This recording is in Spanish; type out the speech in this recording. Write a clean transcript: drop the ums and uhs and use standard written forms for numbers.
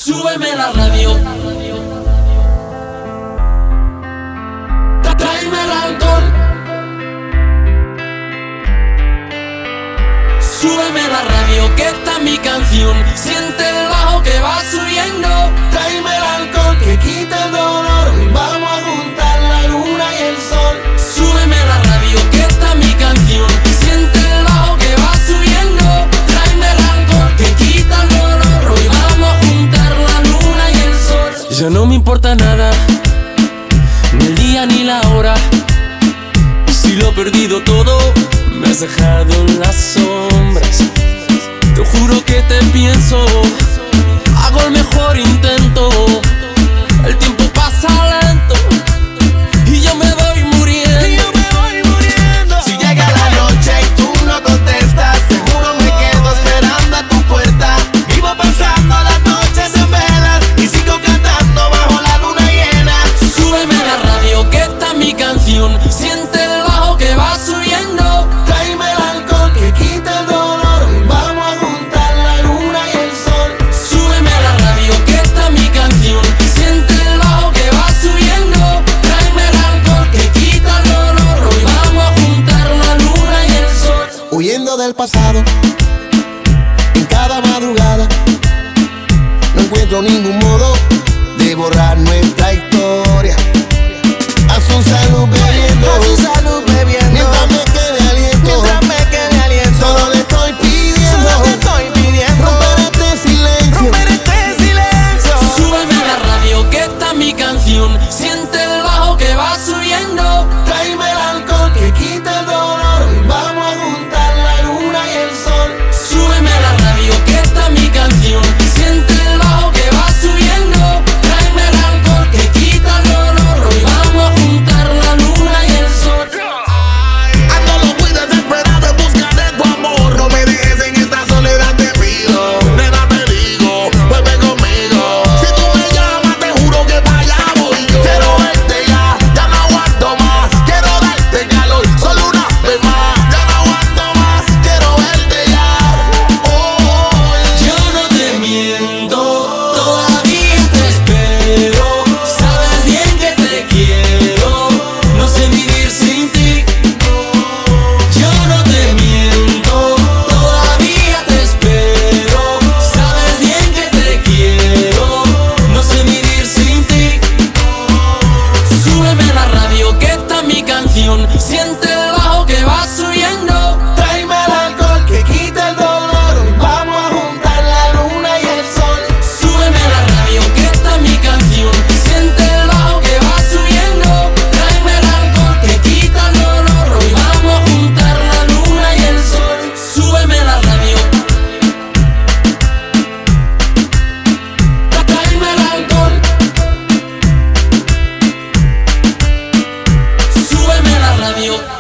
Súbeme la radio. Tráeme el alcohol. Súbeme la radio, que esta es mi canción. Siente el bajo que va subiendo. Tráeme el alcohol que quita el dolor. Vamos a juntar la luna y el sol. Súbeme la radio, que esta es mi canción. Siente el bajo que va subiendo. Tráeme el alcohol que quita el dolor. Hoy vamos a juntar la luna y el sol. Ya no me importa nada, ni el día ni la hora. Si lo he perdido todo, me has dejado en las sombras. Te juro que te pienso, hago el mejor intento. El tiempo pasa lento y yo me voy muriendo. Si llega la noche y tú no contestas, seguro me quedo esperando a tu puerta. Vivo pasando las noches en velas y sigo cantando bajo la luna llena. Súbeme la radio, que esta es mi canción. Siente el bajo que va subiendo. Tráeme el alcohol que quita el dolor. Vamos a juntar la luna y el sol. Súbeme la radio, que esta es mi canción. Siente el bajo que va subiendo. Tráeme el alcohol que quita el dolor. Hoy vamos a juntar la luna y el sol. Huyendo del pasado, en cada madrugada, no encuentro ningún modo de borrar nuestra historia. A su salud bebiendo, mientras me quede aliento, solo le estoy pidiendo, romper este silencio. Súbeme la radio, que esta es mi canción. Siente el bajo que va subiendo. Tráeme el alcohol que quita el dolor. Vamos a juntar la luna y el sol. Súbeme la radio, que esta es mi canción. Siente el bajo que va subiendo. Tráeme el alcohol que quita el dolor. Hoy vamos a juntar la luna y el sol. Ando muy desesperado en busca de tu amor. No me dejes en esta soledad, te pido. Nena, te digo, vuelve conmigo. Si tú me llamas, te juro que para allá voy yo. Quiero verte ya, ya no aguanto más. Quiero darte calor, solo una vez más. Ya no aguanto más, quiero verte ya. Yo no te miento, todavía te espero. Sabes bien que te quiero, no sé vivir sin ti. Yo no te miento, todavía te espero. Sabes bien que te quiero, no sé vivir sin ti. Súbeme la radio, que esta es mi canción. Siente el bajo que va subiendo. Tráeme el alcohol que quita el dolor. Vamos a juntar la luna y el sol. Súbeme la radio, que esta es mi canción. Siente el bajo que va subiendo. Tráeme el alcohol que quita el dolor. Hoy vamos a juntar la luna y el sol. Súbeme la radio. Tráeme el alcohol. Súbeme la radio.